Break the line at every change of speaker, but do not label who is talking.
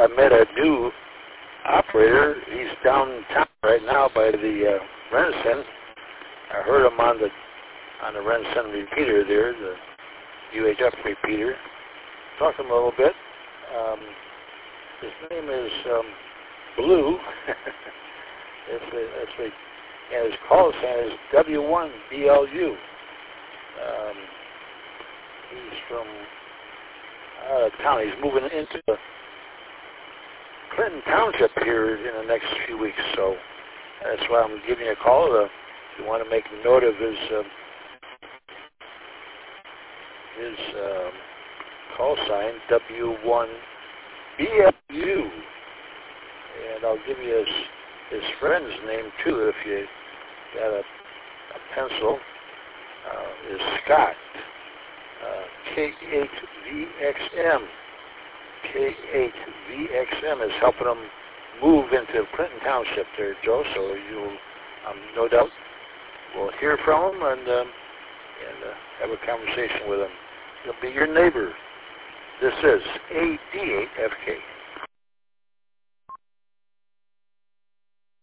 I met a new operator. He's downtown right now by the Renison. I heard him on the Renison repeater there, the UHF repeater. Talked to him a little bit. His name is Blue. And his call sign is W1BLU. He's from out of town. He's moving into Clinton Township here in the next few weeks, so that's why I'm giving you a call. If you want to make a note of his call sign, W1BLU, and I'll give you his friend's name too if you got a pencil. Is Scott, K8VXM. K8VXM is helping them move into Clinton Township there, Joe, so you'll no doubt will hear from him and have a conversation with him. He'll be your neighbor. This is AD8FK.